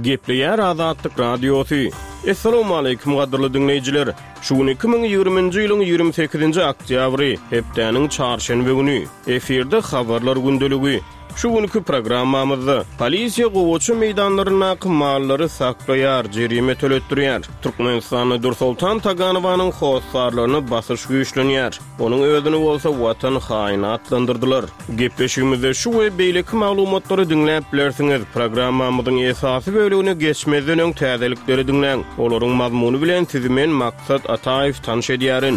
Gepleyer Azadlyk Radiosu. Assalamu alaykum gaderly dinleyijiler. Şu gün 2020-nji ýylyň 28-nji oktýabry, hepdeniň çarşembe güni. Eferde habarlar gündeligi. Şu günkü programmamyzda polisiýa gowaçy meýdanlaryna mallary saklaýar, jerime töletdirýär. Türkmenistanyň Nursultan Taganowanyň howsarlaryny basyş güýçlenýär. Onuň özüni bolsa watan haýyny atlandyrdylar. Gepleşigimizde şu we beýleki maglumatlary dinläp bilersiňiz. Programmamyzyň esasy bölügine geçmezden öň täzelikleri dinläň. Olaryň mazmuny bilen sizi men Maksat Ataýew tanış edýärin.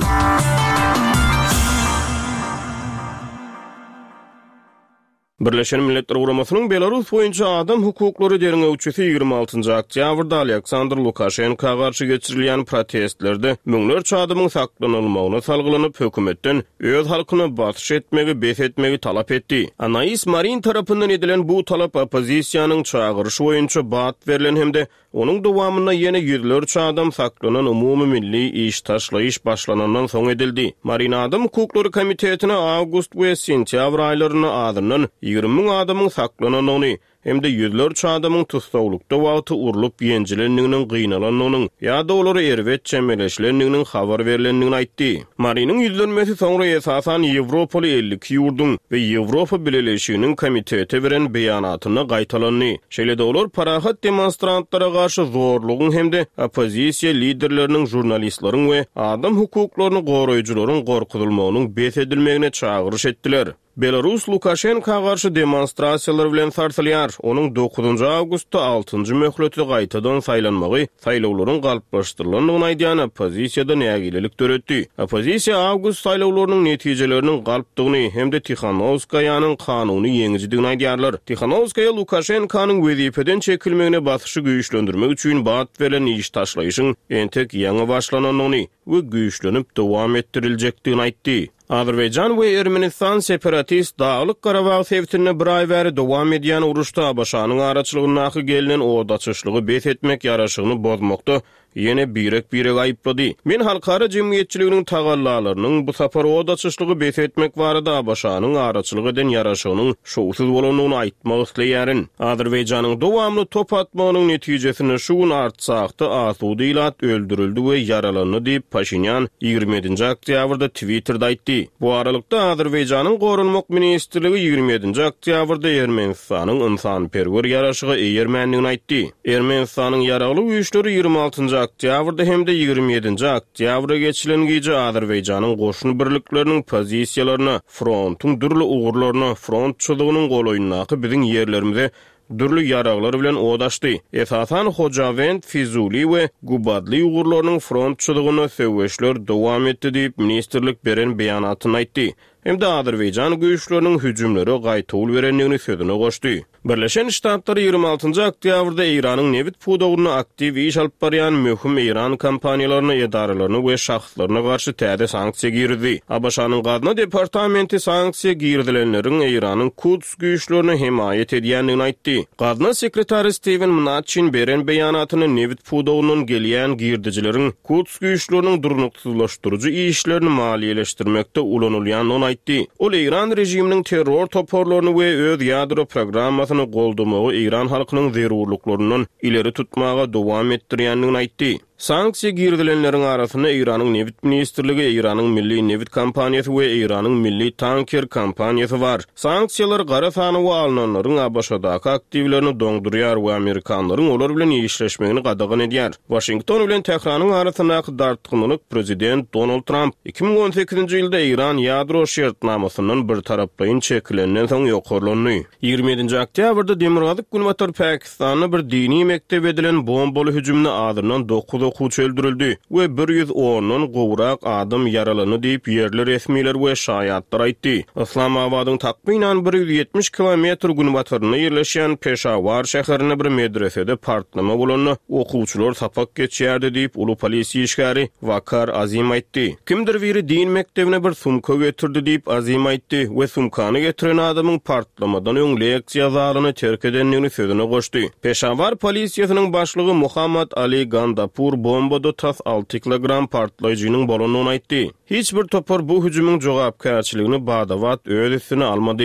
Birleşen Milletler Guramasynyň Belarus boýunça adam hukuklary derňewçisi 26-njy oktýabrda Aleksandr Lukashenka garşy geçirilýän protestlerde müňlerçe adamyň saklanylmagyna salgylanyp hökümetden öz halkyny basyş etmegi, besetmegi talap etdi. Anais Marin tarapyndan edilen bu talap opozisiýanyň çağırışı boýunça bat berilen hemde onuň dowamyna ýene ýüzlerçe adam saklanan umumy milli iş taşlaýyş başlanandan soň edildi. Marin Adam Hukuklary Komitetine awgust we sentýabr aýlaryna adından 20 adamyň saklananyny hem de ýüzlerçe adamyň tutsaglykda wagty urulup ýenjilendiginiň gynalanynyň ýa-da olary erwet çemeleşlendiginiň habar berilendigini aýtdy. Mariniň ýüzlenmesi soňra esasan Ýewropaly 52 ýurdun we Ýewropa Birleşiginiň komiteti beren beýanatyna gaýtalandy. Şeýle-de olar parahat demonstrantlara garşy zorlugyň hem de opozisiýa liderleriniň, jurnalistlaryň we adam hukuklaryny goraýjylaryň gorkutulmagynyň besedilmegine çağırış etdiler. Belarus Lukashenka garşy demonstrasiýalar bilen sartylýar. Onuň 9 awgustda 6-njy möhleti gaýtadan saýlanmagy saýlawlaryň galplaşdyrylanyny aýdýan opozisiýadan ýagilelik töretdi. Opozisiýa awgust saýlawlarynyň netijeleriniň galpdygyny hem de Tikhanovskaýanyň kanuny ýeňijidigini aýdýarlar. Tikhanovskaýa Lukashenkanyň wezipeden çekilmegine basyşy güýçlendirmek üçin bat berilen iş taşlaýyşyň entek ýaňy başlananyny we güýçlenip dowam ettiriljekdigini aýtdy. Azerbaycan we Ermenistan separatist Dağlyk Qarabağ sewtine bir ay bäri dowam edýän uruşda başanyň araçylygyna gelinen odaçyşlygy besetmek ýaraşygyny bozmakda ýene birek aýyplady. Men halkara jemgyýetçiliginiň tagallalarynyň bu sapar odaçyşlygy besetmek barada başanyň araçylygy eden ýaraşygynyň şowsuz bolanyny aýtmak isleýärin. Azerbayjanyň dowamly top atmagynyň netijesini şu gün artsakda Asudylat öldürildi we yaralandy diýip Paşinyan 27-nji oktýabrda Twitterda aýtdy. Bu aralykda Azerbayjanyň Gorunmak ministrligi 27-nji oktýabrda Ermenistanyň ynsanperwer ýaraşygy eýermenligini aýtdy. Ermenistanyň ýaragly güýçleri 26-njy oktýabrda hem de 27-nji oktýabra geçilen gece Azerbayjanyň goşun birlikleriniň pozisiýalaryna, frontyň dürli ugurlaryna, front çyzygynyň goloýundaky biziň ýerlerimize dürli ýaraglar bilen odaşdy. Esasan Hojavend, Fizuli we Gubadly ugurlarynyň front çyzygyna söwüşler dowam etdi diýip ministrlik beren beýanatyny aýtdy. Hem de Azerbaycan güýçleriniň hüjümleri gaýtawl berenligini sözüne goşdy. Birleşen Ştatlar 26-njy oktýabrda Iranyň newit pudogyna aktiw iş alyp barýan möhüm Iran kompaniýalaryna, edaralaryna we şahslaryna garşy täze sanksiýa girdi. ABŞ-nyň Gadna departamenti sanksiýa girdilenleriň Iranyň Quds güýçlerini himayet edýändigini aýtdy. Gadna sekretary Steven Mnuchin beren beýanatyny newit pudogynyň gelýän girdijileriň Quds güýçleriniň durnuksuzlaşdyrjy işlerini maliýeleşdirmekde ulanylýanyny aýtdy. Ol Iran rejiminiň terror toporlaryny we öz ýadro programmasyny goldamagy Iran halkynyň zerurluklaryndan ileri tutmaga dowam etdirýändigini aýtdy. Sanksiýa girdilenleriň arasyna Iranyň newit ministrligi, Iranyň milli newit kompaniýasy we Iranyň milli tanker kompaniýasy bar. Sanksiýalar gara sanyny alnanlaryň ABŞ-daky aktivlerini doňdurýar we Amerikanlaryň olar bilen işleşmegini gadagan edýär. Washington bilen Tehranyň arasyndaky dartgynylyk prezident Donald Trump 2018-nji ýylda Iran ýadro şertnamasynyň bir tarapdaýyn çekilenden soň ýokarlandy. 27-nji oktýabrda Demirgazyk Günbatar Pakistanyň bir dini mektebe edilen bombaly hüjümine adyrnan 9 okuwçy öldürildi we 110-dan gowrak adam yaralany diýip ýerli resmiler we şaýatlar aýtdy. Islamabadyň takminan 170 kilometr günbatyryna ýerleşýän Peshawar şäherine bir medresede partlama bolany okuwçylar tapak geçýärdi diýip uly polisiýa işgäri Vakar Azim aýtdy. Kimdir biri din mektebine bir sumka getirdi diýip Azim aýtdy we sumkany getiren adamyň partlamadan öň leksiýa zalyny terk edenligini sözüne goşdy. Peshawar polisiýasynyň başlygy Muhammad Ali Gandapur bombada tas 6 kilogram partlayıcının bolanyny aýtdy. Hiç bir topar bu hüjümüň jogapkärçiligini badawat öz üstüne almady.